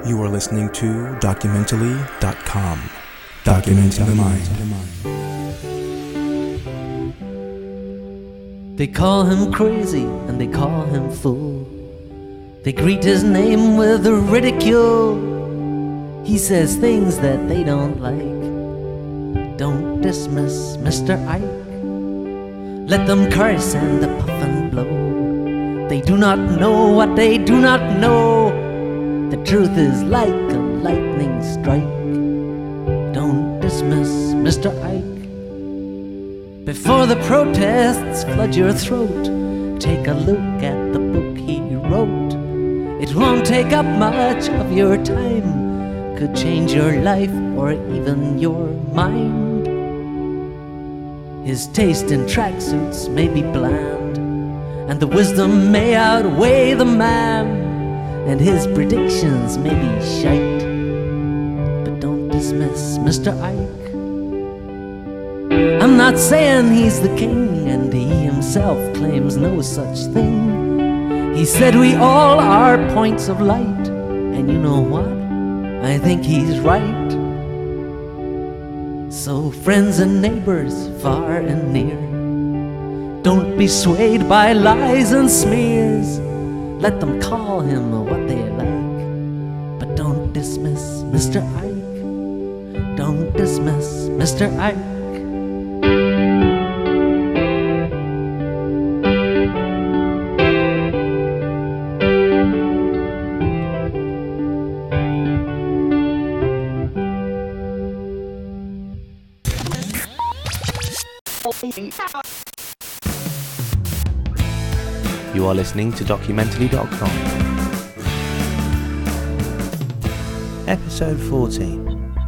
You are listening to Documentally.com. Documenting the mind. They call him crazy and they call him fool. They greet his name with ridicule. He says things that they don't like. Don't dismiss Mr. Ike. Let them curse and puff and blow. They do not know what they do not know. The truth is like a lightning strike. Don't dismiss Mr. Ike. Before the protests flood your throat, take a look at the book he wrote. It won't take up much of your time. Could change your life or even your mind. His taste in tracksuits may be bland, and the wisdom may outweigh the man. And his predictions may be shite, but don't dismiss Mr. Ike. I'm not saying he's the king, and he himself claims no such thing. He said we all are points of light, and you know what? I think he's right. So friends and neighbors far and near, don't be swayed by lies and smears. Let them call him what they like, but don't dismiss Mr. Ike. Don't dismiss Mr. Ike. You are listening to Documentally.com. Episode 14.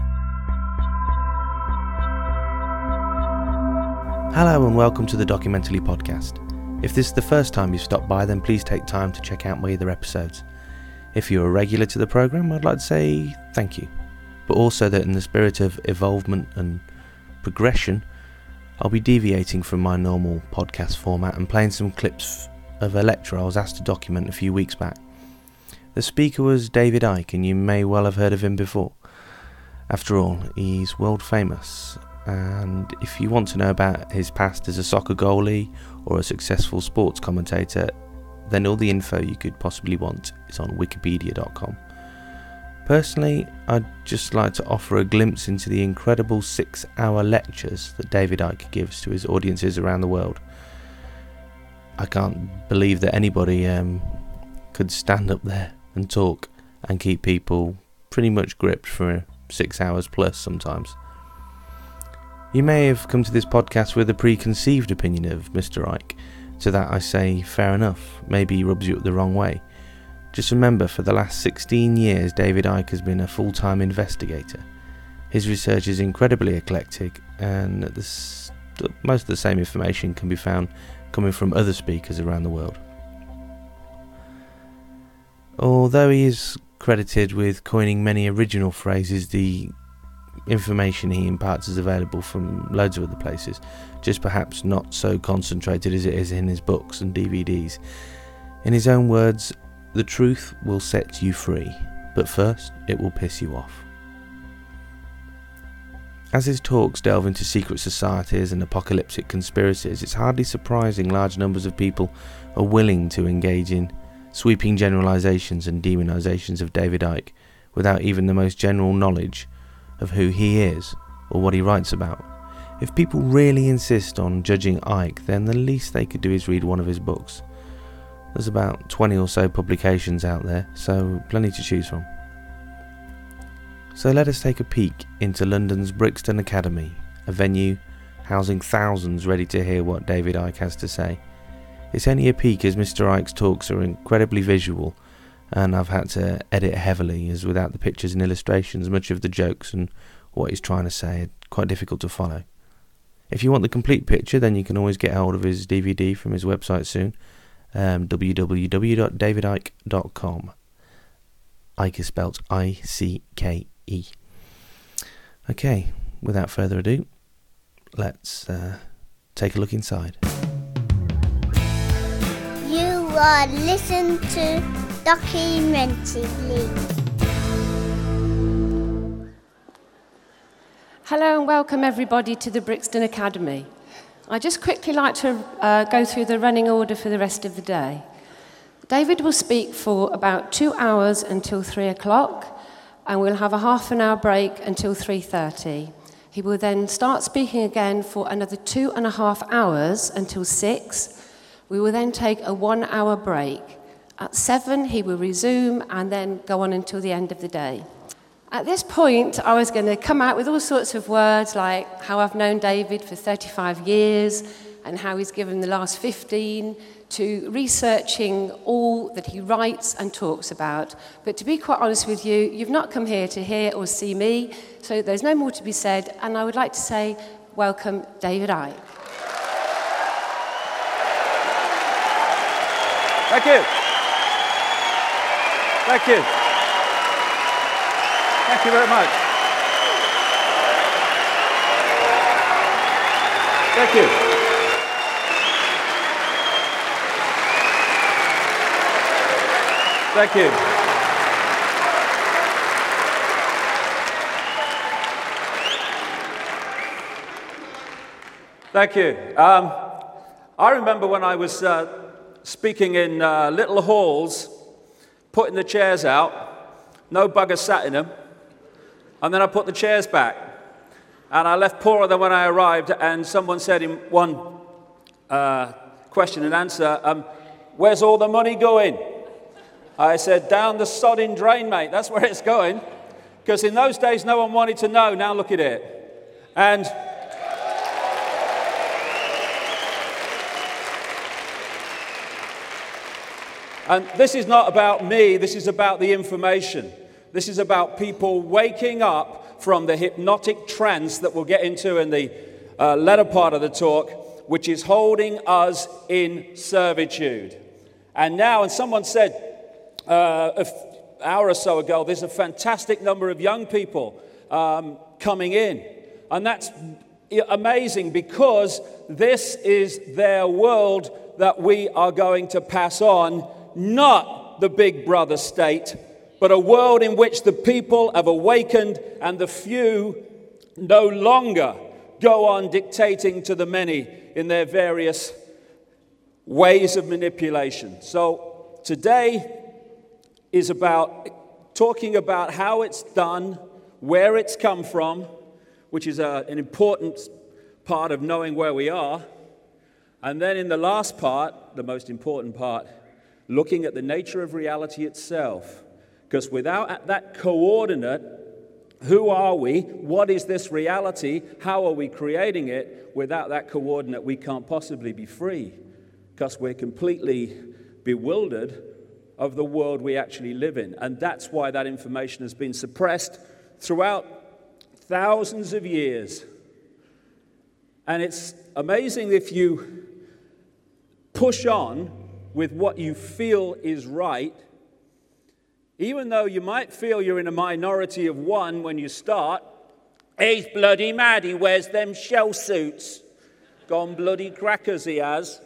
Hello and welcome to the Documentally podcast. If this is the first time you've stopped by, then please take time to check out my other episodes. If you're a regular to the programme, I'd like to say thank you. But also that in the spirit of evolvement and progression, I'll be deviating from my normal podcast format and playing some clips of a lecture I was asked to document a few weeks back. The speaker was David Icke, and you may well have heard of him before. After all, he's world famous, and if you want to know about his past as a soccer goalie or a successful sports commentator, then all the info you could possibly want is on wikipedia.com. Personally, I'd just like to offer a glimpse into the incredible 6-hour lectures that David Icke gives to his audiences around the world. I can't believe that anybody could stand up there and talk and keep people pretty much gripped for 6 hours plus sometimes. You may have come to this podcast with a preconceived opinion of Mr. Icke. To that I say, fair enough, maybe he rubs you up the wrong way. Just remember, for the last 16 years, David Icke has been a full-time investigator. His research is incredibly eclectic, and most of the same information can be found coming from other speakers around the world. Although he is credited with coining many original phrases, the information he imparts is available from loads of other places, just perhaps not so concentrated as it is in his books and DVDs. In his own words, the truth will set you free, but first it will piss you off. As his talks delve into secret societies and apocalyptic conspiracies, it's hardly surprising large numbers of people are willing to engage in sweeping generalizations and demonizations of David Icke without even the most general knowledge of who he is or what he writes about. If people really insist on judging Icke, then the least they could do is read one of his books. There's about 20 or so publications out there, so plenty to choose from. So let us take a peek into London's Brixton Academy, a venue housing thousands ready to hear what David Icke has to say. It's only a peek as Mr. Icke's talks are incredibly visual, and I've had to edit heavily, as without the pictures and illustrations, much of the jokes and what he's trying to say are quite difficult to follow. If you want the complete picture, then you can always get hold of his DVD from his website soon, www.davidicke.com. Icke is spelled I-C-K-E. Okay, without further ado, let's take a look inside. You are listening to Documentally. Hello and welcome everybody to the Brixton Academy. I'd just quickly like to go through the running order for the rest of the day. David will speak for about 2 hours until 3 o'clock, and we'll have a half an hour break until 3:30. He will then start speaking again for another 2.5 hours until 6. We will then take a 1 hour break. At 7, he will resume and then go on until the end of the day. At this point, I was going to come out with all sorts of words like how I've known David for 35 years and how he's given the last 15 to researching all that he writes and talks about. But to be quite honest with you, you've not come here to hear or see me, so there's no more to be said, and I would like to say, welcome, David Icke. Thank you. Thank you. Thank you very much. Thank you. Thank you. Thank you. I remember when I was speaking in little halls, putting the chairs out, no bugger sat in them, and then I put the chairs back. And I left poorer than when I arrived, and someone said in one question and answer, where's all the money going? I said, down the sodding drain, mate, that's where it's going. Because in those days, no one wanted to know, now look at it. And this is not about me, this is about the information. This is about people waking up from the hypnotic trance that we'll get into in the latter part of the talk, which is holding us in servitude. And now, and someone said an hour or so ago, there's a fantastic number of young people coming in. And that's amazing because this is their world that we are going to pass on, not the big brother state, but a world in which the people have awakened and the few no longer go on dictating to the many in their various ways of manipulation. So today is about talking about how it's done, where it's come from, which is an important part of knowing where we are. And then in the last part, the most important part, looking at the nature of reality itself. Because without that coordinate, who are we? What is this reality? How are we creating it? Without that coordinate, we can't possibly be free. Because we're completely bewildered of the world we actually live in. And that's why that information has been suppressed throughout thousands of years. And it's amazing if you push on with what you feel is right, even though you might feel you're in a minority of one when you start. He's bloody mad, he wears them shell suits. Gone bloody crackers he has.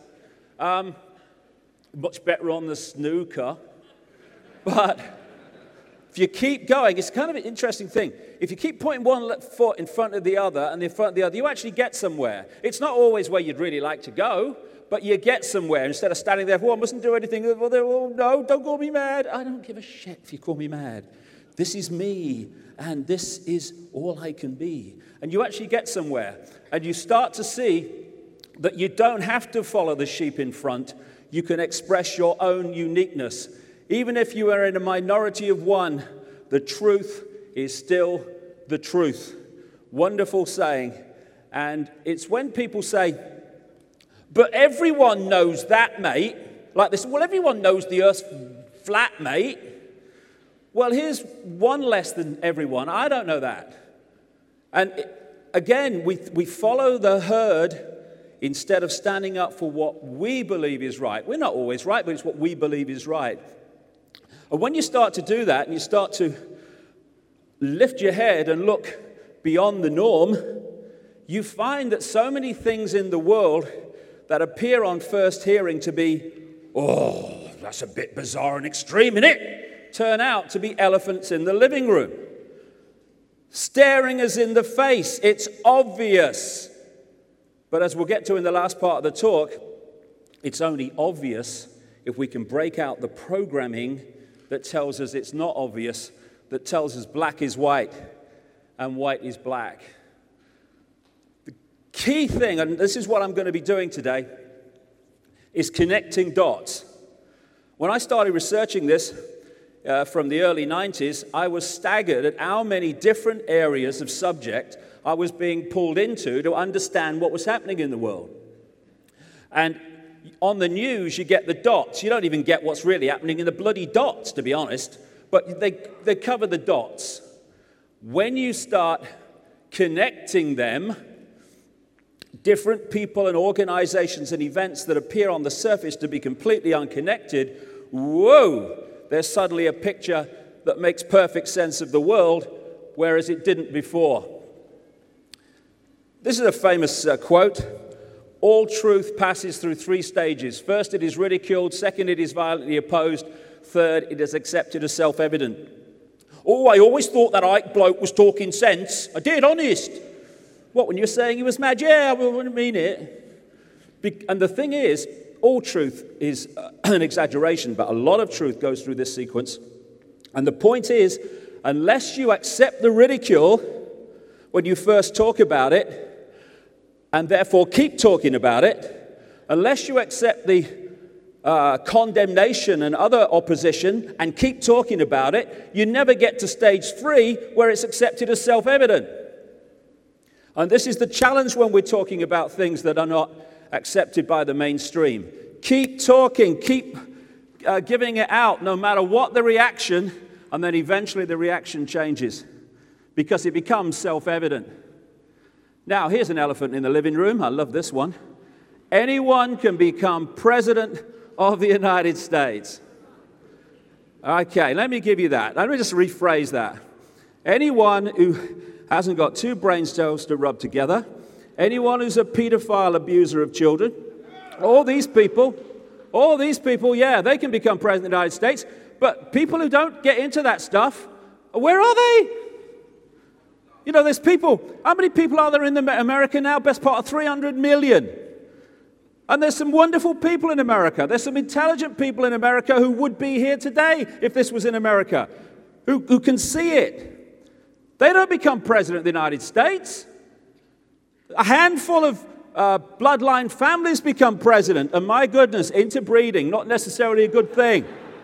Much better on the snooker. But if you keep going, it's kind of an interesting thing. If you keep putting one foot in front of the other and in front of the other, you actually get somewhere. It's not always where you'd really like to go, but you get somewhere instead of standing there, well, I mustn't do anything. Well, oh, no, don't call me mad. I don't give a shit if you call me mad. This is me, and this is all I can be. And you actually get somewhere, and you start to see that you don't have to follow the sheep in front. You can express your own uniqueness. Even if you are in a minority of one, the truth is still the truth. Wonderful saying. And it's when people say, but everyone knows that, mate. Like this, well, everyone knows the Earth's flat, mate. Well, here's one less than everyone. I don't know that. And again, we follow the herd instead of standing up for what we believe is right. We're not always right, but it's what we believe is right. And when you start to do that and you start to lift your head and look beyond the norm, you find that so many things in the world that appear on first hearing to be, oh, that's a bit bizarre and extreme, innit? Turn out to be elephants in the living room. staring us in the face. It's obvious. But as we'll get to in the last part of the talk, it's only obvious if we can break out the programming that tells us it's not obvious, that tells us black is white and white is black. The key thing, and this is what I'm going to be doing today, is connecting dots. When I started researching this from the early 90s, I was staggered at how many different areas of subject I was being pulled into to understand what was happening in the world. And on the news, you get the dots. You don't even get what's really happening in the bloody dots, to be honest. But they cover the dots. When you start connecting them, different people and organizations and events that appear on the surface to be completely unconnected, whoa, there's suddenly a picture that makes perfect sense of the world, whereas it didn't before. This is a famous quote. All truth passes through three stages. First, it is ridiculed. Second, it is violently opposed. Third, it is accepted as self-evident. Oh, I always thought that Ike bloke was talking sense. I did, honest. What, when you're saying he was mad? Yeah, I wouldn't mean it. And the thing is, all truth is an exaggeration, but a lot of truth goes through this sequence. And the point is, unless you accept the ridicule when you first talk about it, and therefore keep talking about it, unless you accept the condemnation and other opposition and keep talking about it, you never get to stage 3 where it's accepted as self-evident. And this is the challenge when we're talking about things that are not accepted by the mainstream. Keep talking, keep giving it out, no matter what the reaction, and then eventually the reaction changes because it becomes self-evident. Now, here's an elephant in the living room. I love this one. Anyone can become president of the United States. Okay, let me give you that. Let me just rephrase that. Anyone who hasn't got two brain cells to rub together, anyone who's a pedophile abuser of children, all these people, yeah, they can become president of the United States, but people who don't get into that stuff, where are they? You know, there's people, how many people are there in America now? Best part of 300 million. And there's some wonderful people in America. There's some intelligent people in America who would be here today if this was in America, who can see it. They don't become president of the United States. A handful of bloodline families become president. And my goodness, interbreeding, not necessarily a good thing.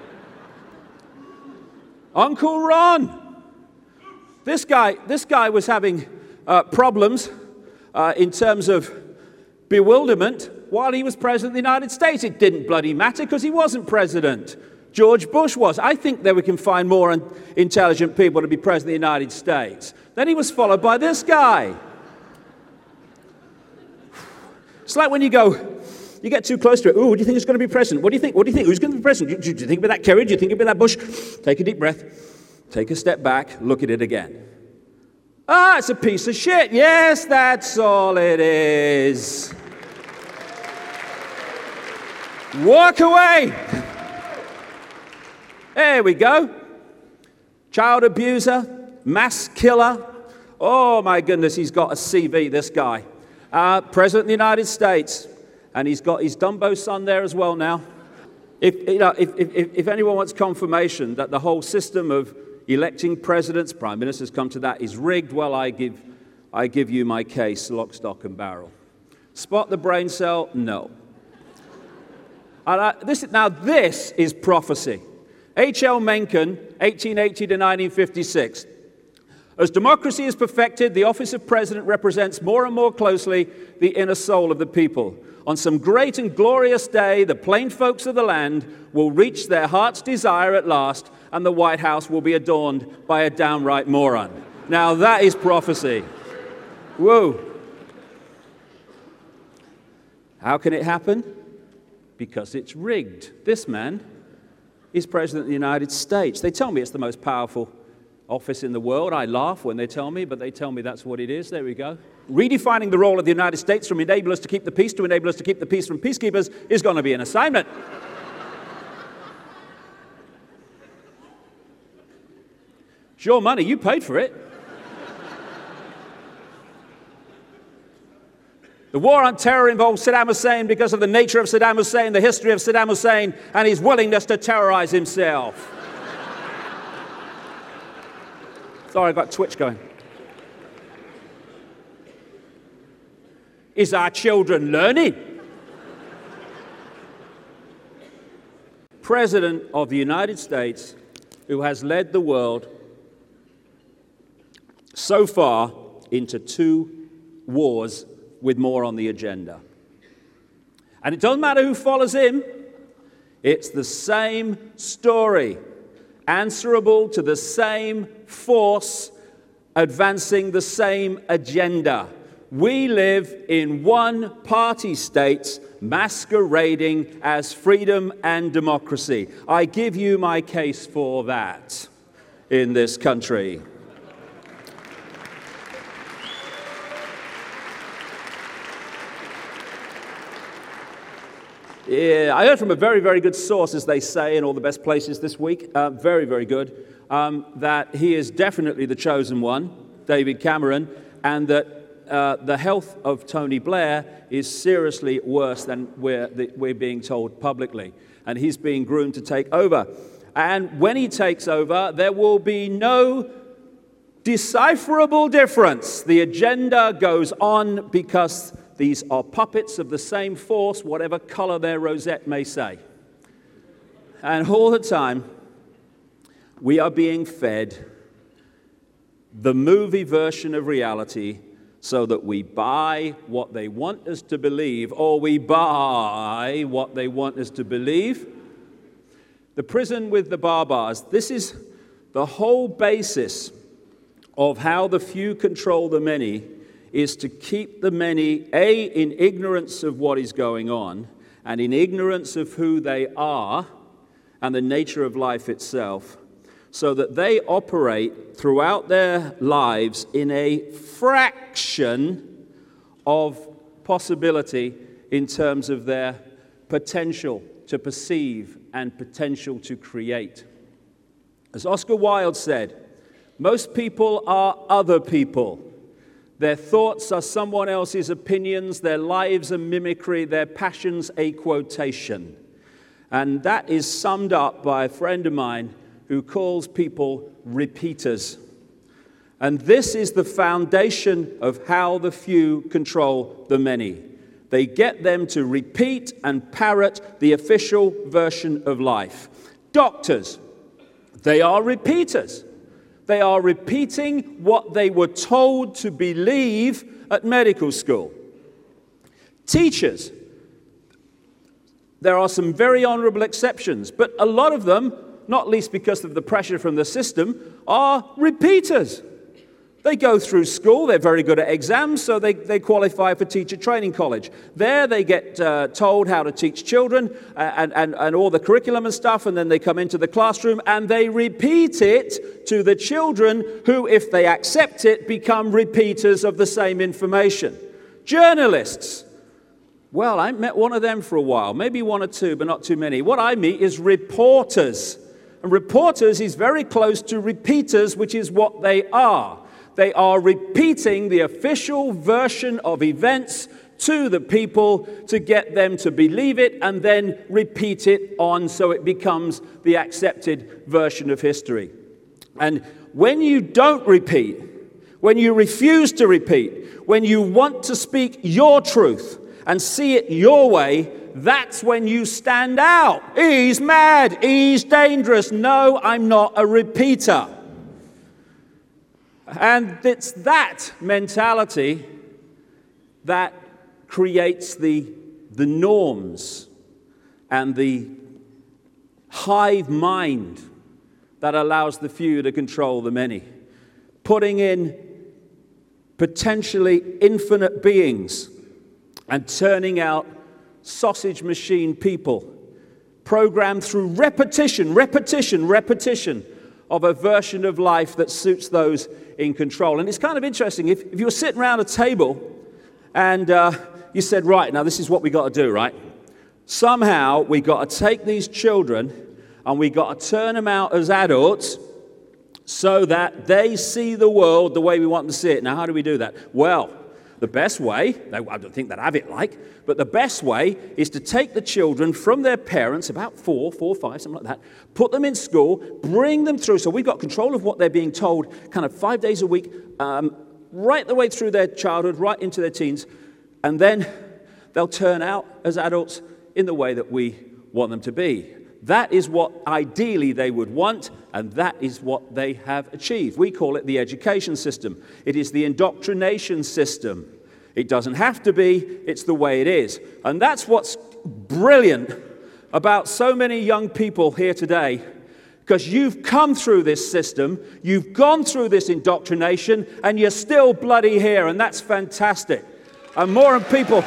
Uncle Ron. This guy was having problems in terms of bewilderment while he was president of the United States. It didn't bloody matter because he wasn't president. George Bush was. I think that we can find more intelligent people to be president of the United States. Then he was followed by this guy. It's like when you get too close to it. Ooh, what do you think is going to be president? What do you think? What do you think? Who's going to be president? Do you think about that Kerry? Do you think about that Bush? Take a deep breath. Take a step back, look at it again. Ah, it's a piece of shit. Yes, that's all it is. Walk away. There we go. Child abuser, mass killer. Oh my goodness, he's got a CV, this guy. President of the United States. And he's got his Dumbo son there as well now. If anyone wants confirmation that the whole system of electing presidents, prime ministers come to that, is rigged, well, I give you my case, lock, stock, and barrel. Spot the brain cell? No. And this is prophecy. H.L. Mencken, 1880 to 1956. As democracy is perfected, the office of president represents more and more closely the inner soul of the people. On some great and glorious day, the plain folks of the land will reach their heart's desire at last, and the White House will be adorned by a downright moron. Now that is prophecy. Whoa. How can it happen? Because it's rigged. This man is president of the United States. They tell me it's the most powerful office in the world. I laugh when they tell me, but they tell me that's what it is. There we go. Redefining the role of the United States from enablers to keep the peace to enablers to keep the peace from peacekeepers is going to be an assignment. It's your money. You paid for it. The war on terror involves Saddam Hussein because of the nature of Saddam Hussein, the history of Saddam Hussein, and his willingness to terrorize himself. Sorry, I've got Twitch going. Is our children learning? President of the United States, who has led the world so far into 2 wars with more on the agenda. And it doesn't matter who follows him, it's the same story, answerable to the same force, advancing the same agenda. We live in one-party states masquerading as freedom and democracy. I give you my case for that in this country. Yeah, I heard from a very, very good source, as they say in all the best places this week, very, very good, that he is definitely the chosen one, David Cameron, and that the health of Tony Blair is seriously worse than we're being told publicly. And he's being groomed to take over. And when he takes over, there will be no decipherable difference. The agenda goes on because these are puppets of the same force, whatever color their rosette may say. And all the time, we are being fed the movie version of reality so that we buy what they want us to believe, or we buy what they want us to believe. The prison with the barbars, this is the whole basis of how the few control the many, is to keep the many, A, in ignorance of what is going on, and in ignorance of who they are and the nature of life itself, so that they operate throughout their lives in a fraction of possibility in terms of their potential to perceive and potential to create. As Oscar Wilde said, most people are other people. Their thoughts are someone else's opinions, their lives a mimicry, their passions a quotation. And that is summed up by a friend of mine who calls people repeaters. And this is the foundation of how the few control the many. They get them to repeat and parrot the official version of life. Doctors, they are repeaters. They are repeating what they were told to believe at medical school. Teachers, there are some very honorable exceptions, but a lot of them, not least because of the pressure from the system, are repeaters. They go through school, they're very good at exams, so they qualify for teacher training college. There they get told how to teach children and all the curriculum and stuff, and then they come into the classroom and they repeat it to the children who, if they accept it, become repeaters of the same information. Journalists. Well, I met one of them for a while, maybe one or two, but not too many. What I meet is reporters. And reporters is very close to repeaters, which is what they are. They are repeating the official version of events to the people to get them to believe it and then repeat it on so it becomes the accepted version of history. And when you don't repeat, when you refuse to repeat, when you want to speak your truth and see it your way, that's when you stand out. He's mad. He's dangerous. No, I'm not a repeater. And it's that mentality that creates the norms and the hive mind that allows the few to control the many. Putting in potentially infinite beings and turning out sausage machine people programmed through repetition of a version of life that suits those in control. And it's kind of interesting, if you were sitting around a table and you said, right, now this is what we got to do, right? Somehow we got to take these children and we got to turn them out as adults so that they see the world the way we want them to see it. Now, how do we do that? Well, the best way, though I don't think they'd have it like, but the best way is to take the children from their parents, about 4, 5, something like that, put them in school, bring them through. So we've got control of what they're being told kind of 5 days a week, right the way through their childhood, right into their teens, and then they'll turn out as adults in the way that we want them to be. That is what ideally they would want, and that is what they have achieved. We call it the education system. It is the indoctrination system. It doesn't have to be, it's the way it is. And that's what's brilliant about so many young people here today, because you've come through this system, you've gone through this indoctrination, and you're still bloody here, and that's fantastic. And more people...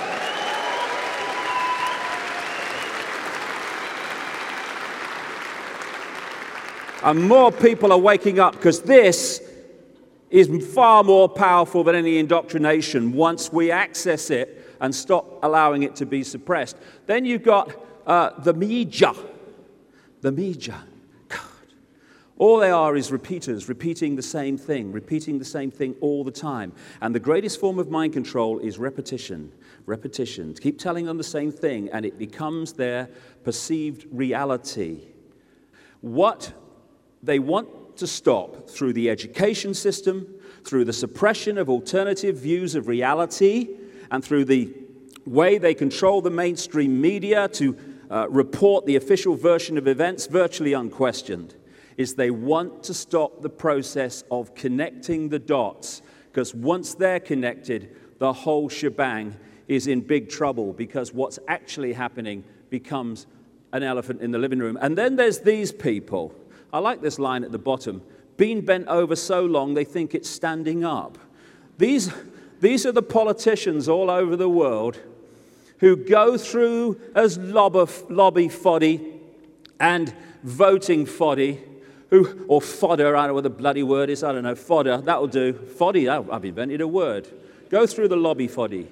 And more people are waking up, because this is far more powerful than any indoctrination once we access it and stop allowing it to be suppressed. Then you've got the media. The media. God. All they are is repeaters, repeating the same thing all the time. And the greatest form of mind control is repetition. Repetition. Keep telling them the same thing, and it becomes their perceived reality. What they want to stop through the education system, through the suppression of alternative views of reality, and through the way they control the mainstream media to report the official version of events virtually unquestioned, is they want to stop the process of connecting the dots, because once they're connected, the whole shebang is in big trouble, because what's actually happening becomes an elephant in the living room. And then there's these people. I like this line at the bottom. Been bent over so long they think it's standing up. These are the politicians all over the world who go through as lobby foddy and voting foddy, or fodder, I don't know what the bloody word is, I don't know, fodder, that'll do. Foddy, I've invented a word. Go through the lobby foddy.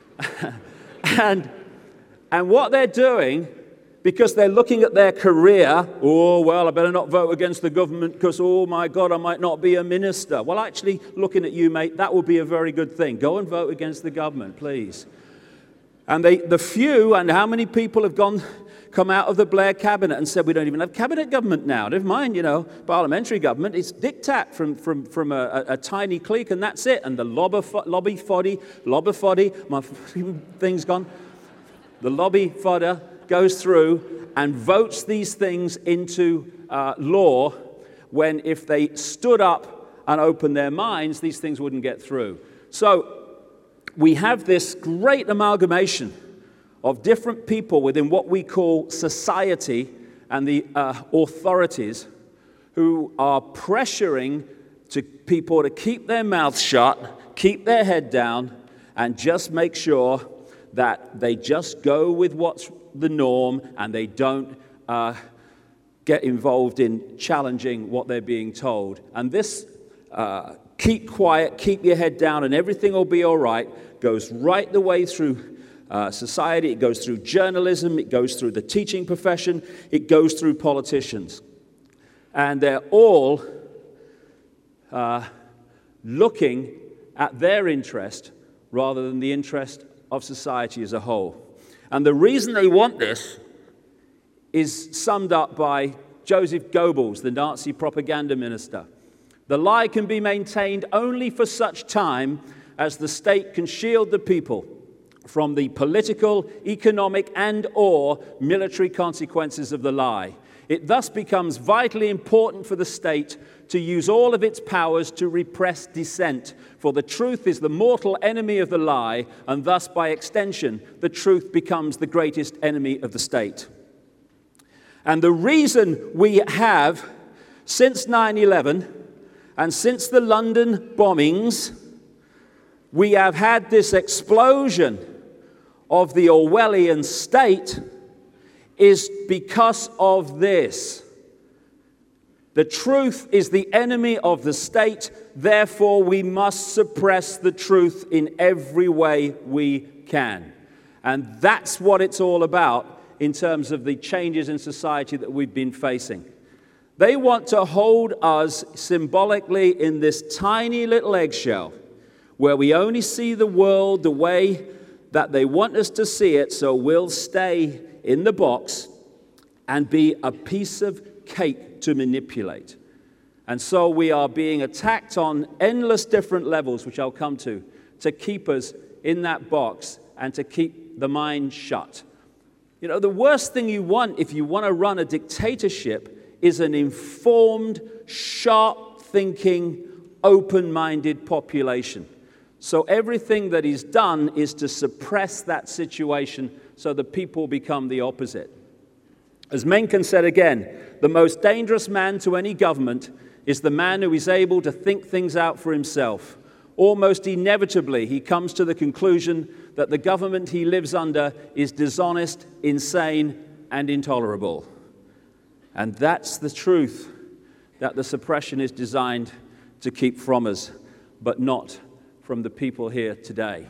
and what they're doing, because they're looking at their career, oh, well, I better not vote against the government because, oh, my God, I might not be a minister. Well, actually, looking at you, mate, that would be a very good thing. Go and vote against the government, please. And the few, and how many people have come out of the Blair cabinet and said, we don't even have cabinet government now. Never mind, parliamentary government. It's diktat from a tiny clique, and that's it. And the lobby foddy, my thing's gone. The lobby fodder goes through and votes these things into law, when if they stood up and opened their minds, these things wouldn't get through. So we have this great amalgamation of different people within what we call society and the authorities, who are pressuring to people to keep their mouths shut, keep their head down, and just make sure that they just go with what's the norm, and they don't get involved in challenging what they're being told. And this keep quiet, keep your head down, and everything will be all right goes right the way through society. It goes through journalism, it goes through the teaching profession, it goes through politicians. And they're all looking at their interest rather than the interest of society as a whole. And the reason they want this is summed up by Joseph Goebbels, the Nazi propaganda minister. The lie can be maintained only for such time as the state can shield the people from the political, economic, and/or military consequences of the lie. It thus becomes vitally important for the state to use all of its powers to repress dissent, for the truth is the mortal enemy of the lie, and thus, by extension, the truth becomes the greatest enemy of the state. And the reason we have, since 9/11 and since the London bombings, we have had this explosion of the Orwellian state is because of this. The truth is the enemy of the state, therefore we must suppress the truth in every way we can. And that's what it's all about in terms of the changes in society that we've been facing. They want to hold us symbolically in this tiny little eggshell, where we only see the world the way that they want us to see it, so we'll stay in the box and be a piece of cake to manipulate. And so we are being attacked on endless different levels, which I'll come to keep us in that box and to keep the mind shut. You know, the worst thing you want if you want to run a dictatorship is an informed, sharp-thinking, open-minded population. So everything that is done is to suppress that situation so the people become the opposite. As Mencken said again, the most dangerous man to any government is the man who is able to think things out for himself. Almost inevitably, he comes to the conclusion that the government he lives under is dishonest, insane, and intolerable. And that's the truth that the suppression is designed to keep from us, but not from the people here today.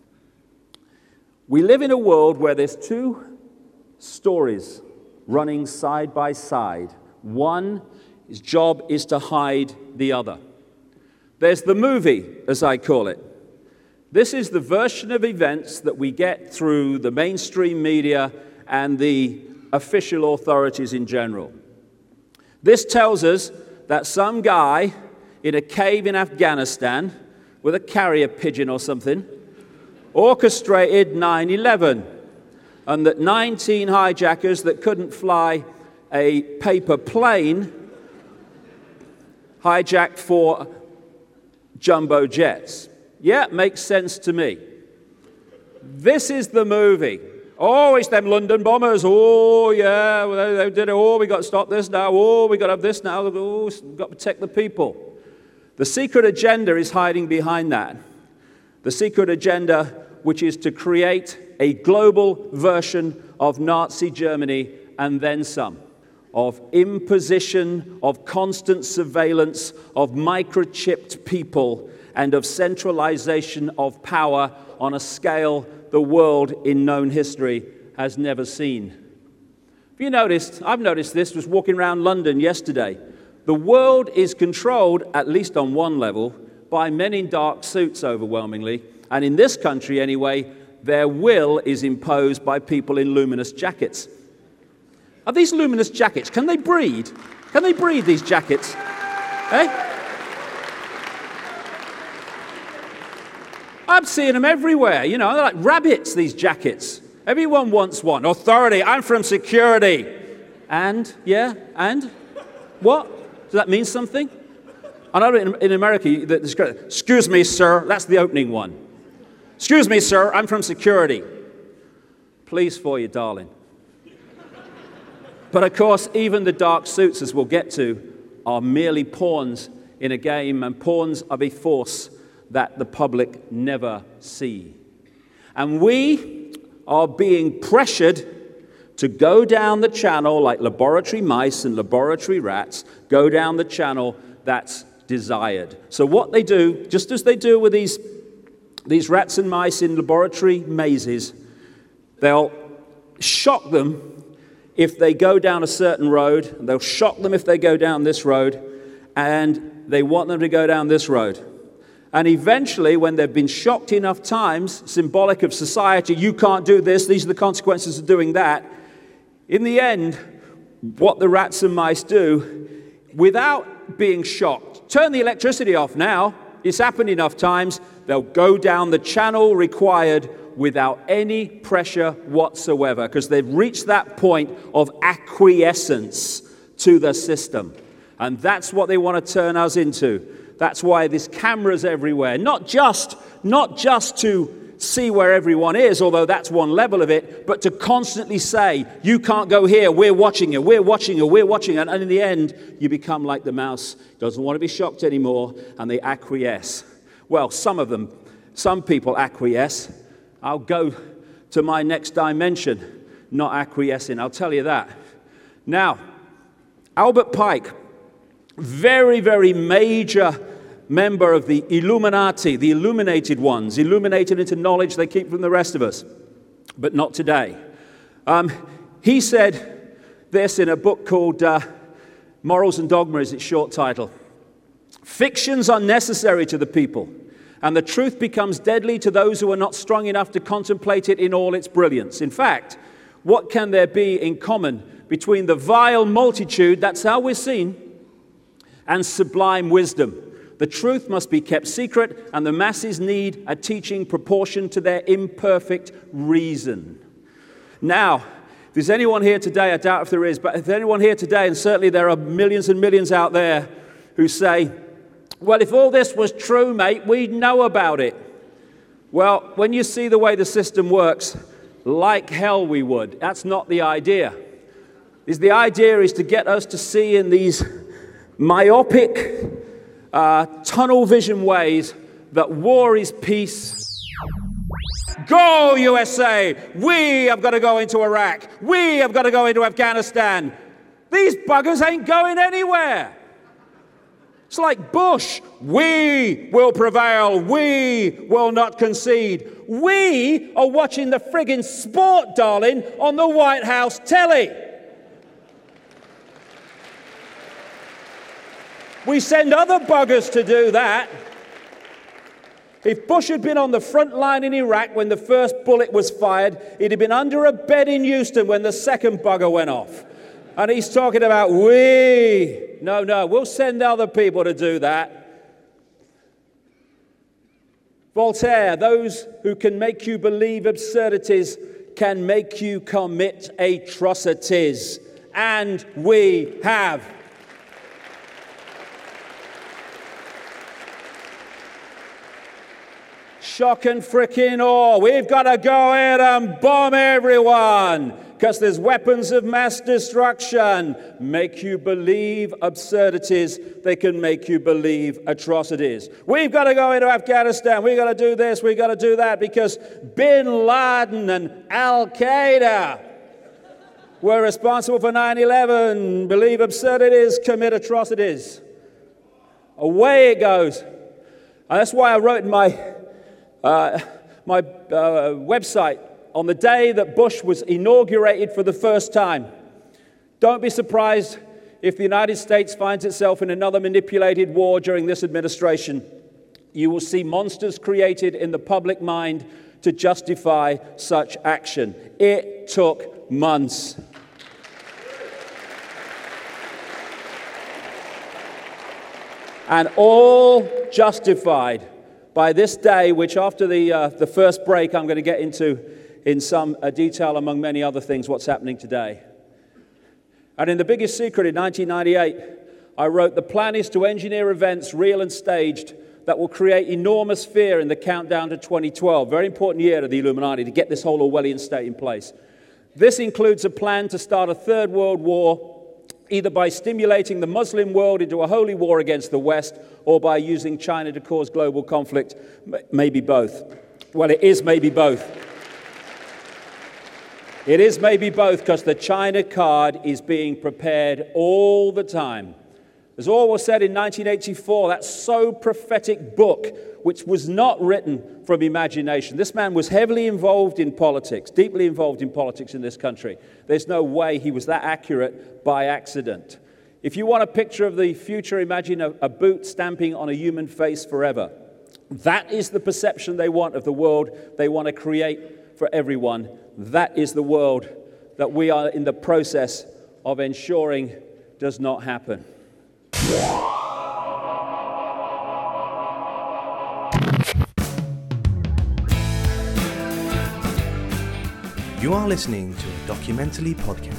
We live in a world where there's two stories running side by side. One, his job is to hide the other. There's the movie, as I call it. This is the version of events that we get through the mainstream media and the official authorities in general. This tells us that some guy in a cave in Afghanistan with a carrier pigeon or something orchestrated 9/11, and that 19 hijackers that couldn't fly a paper plane hijacked 4 jumbo jets. Yeah, makes sense to me. This is the movie. Oh, it's them London bombers. Oh, yeah, they did it. Oh, we got to stop this now. Oh, we got to have this now. Oh, we've got to protect the people. The secret agenda is hiding behind that. The secret agenda, which is to create a global version of Nazi Germany and then some, of imposition, of constant surveillance, of microchipped people, and of centralization of power on a scale the world in known history has never seen. Have you noticed, I've noticed this, was walking around London yesterday. The world is controlled, at least on one level, by men in dark suits overwhelmingly, and in this country anyway, their will is imposed by people in luminous jackets. Are these luminous jackets, can they breathe? Can they breathe, these jackets? Eh? I'm seeing them everywhere, you know, they're like rabbits, these jackets. Everyone wants one. Authority, I'm from security. And, yeah, and? What? Does that mean something? I know in America, excuse me, sir, that's the opening one. Excuse me, sir, I'm from security. Pleased for you, darling. But of course, even the dark suits, as we'll get to, are merely pawns in a game and pawns of a force that the public never see. And we are being pressured to go down the channel like laboratory mice and laboratory rats, go down the channel that's desired. So what they do, just as they do with these rats and mice in laboratory mazes, they'll shock them if they go down a certain road, they'll shock them if they go down this road, and they want them to go down this road. And eventually, when they've been shocked enough times, symbolic of society, you can't do this, these are the consequences of doing that. In the end, what the rats and mice do, without being shocked, turn the electricity off now, it's happened enough times, they'll go down the channel required without any pressure whatsoever, because they've reached that point of acquiescence to the system. And that's what they want to turn us into. That's why there's cameras everywhere, not just to see where everyone is, although that's one level of it, but to constantly say, you can't go here, we're watching you, we're watching you, we're watching you. And in the end, you become like the mouse, doesn't want to be shocked anymore, and they acquiesce. Well, some people acquiesce. I'll go to my next dimension, not acquiescing, I'll tell you that. Now, Albert Pike, very, very major member of the Illuminati, the illuminated ones, illuminated into knowledge they keep from the rest of us, but not today. He said this in a book called Morals and Dogma is its short title. Fictions are necessary to the people, and the truth becomes deadly to those who are not strong enough to contemplate it in all its brilliance. In fact, what can there be in common between the vile multitude, that's how we're seen, and sublime wisdom? The truth must be kept secret, and the masses need a teaching proportioned to their imperfect reason. Now, if there's anyone here today, I doubt if there is, but if there's anyone here today, and certainly there are millions and millions out there who say, well, if all this was true, mate, we'd know about it. Well, when you see the way the system works, like hell we would. That's not the idea. The idea is to get us to see in these myopic, tunnel vision ways that war is peace. Go, USA! We have got to go into Iraq. We have got to go into Afghanistan. These buggers ain't going anywhere. It's like Bush. We will prevail. We will not concede. We are watching the friggin' sport, darling, on the White House telly. We send other buggers to do that. If Bush had been on the front line in Iraq when the first bullet was fired, he'd have been under a bed in Houston when the second bugger went off. And he's talking about we. No, we'll send other people to do that. Voltaire, those who can make you believe absurdities can make you commit atrocities. And we have. Shock and frickin' awe. We've got to go in and bomb everyone because there's weapons of mass destruction. Make you believe absurdities. They can make you believe atrocities. We've got to go into Afghanistan. We've got to do this. We've got to do that because Bin Laden and Al-Qaeda were responsible for 9/11. Believe absurdities, commit atrocities. Away it goes. And that's why I wrote in my website on the day that Bush was inaugurated for the first time. Don't be surprised if the United States finds itself in another manipulated war during this administration. You will see monsters created in the public mind to justify such action. It took months. And all justified by this day, which after the first break I'm going to get into in some detail among many other things what's happening today. And in The Biggest Secret in 1998, I wrote, the plan is to engineer events, real and staged, that will create enormous fear in the countdown to 2012. Very important year to the Illuminati to get this whole Orwellian state in place. This includes a plan to start a third world war, either by stimulating the Muslim world into a holy war against the West or by using China to cause global conflict. Maybe both. Well, it is maybe both. It is maybe both because the China card is being prepared all the time. As Orwell said in 1984, that so prophetic book, which was not written from imagination. This man was heavily involved in politics, deeply involved in politics in this country. There's no way he was that accurate by accident. If you want a picture of the future, imagine a boot stamping on a human face forever. That is the perception they want of the world they want to create for everyone. That is the world that we are in the process of ensuring does not happen. You are listening to a Documentally podcast.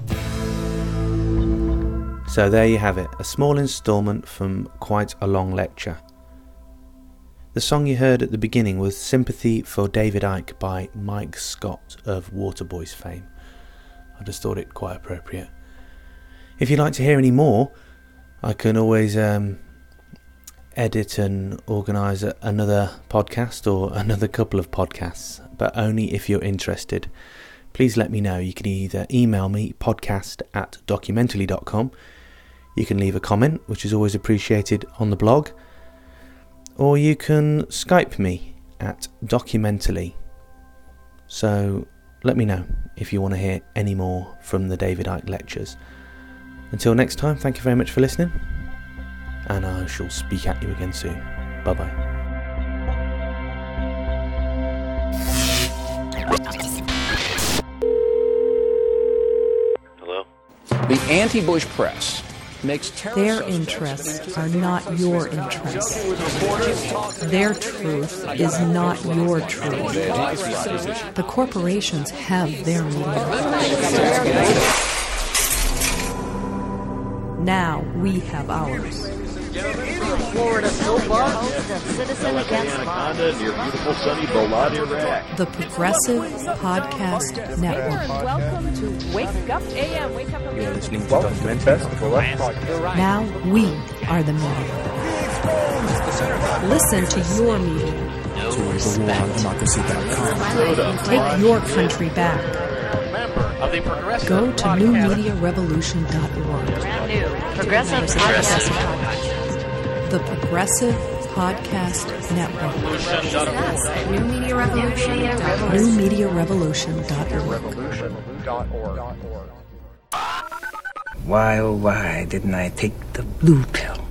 So there you have it, a small instalment from quite a long lecture. The song you heard at the beginning was Sympathy for David Icke by Mike Scott of Waterboys fame. I just thought it quite appropriate. If you'd like to hear any more, I can always edit and organise another podcast or another couple of podcasts, but only if you're interested. Please let me know. You can either email me, podcast@documentally.com. You can leave a comment, which is always appreciated on the blog. Or you can Skype me at Documentally. So let me know if you want to hear any more from the David Icke lectures. Until next time, thank you very much for listening, and I shall speak at you again soon. Bye bye. Hello? The anti-Bush press makes their interests are not your interests. Their truth is not your truth. The corporations have their media. Now we have ours. Florida soapbox of Citizen Against Violence. Near beautiful sunny Balad, Iraq. The Progressive Podcast Network. Welcome to Wake Up AM. Wake Up You're AM. listening to Documentary. Now we are the media. Listen to your media. To thewarondemocracy.com. Take your country back. Go to newmediarevolution.org. Brand new Progressive Podcast. The Progressive Podcast Network. NewMediaRevolution.org. Why, oh why didn't I take the blue pill?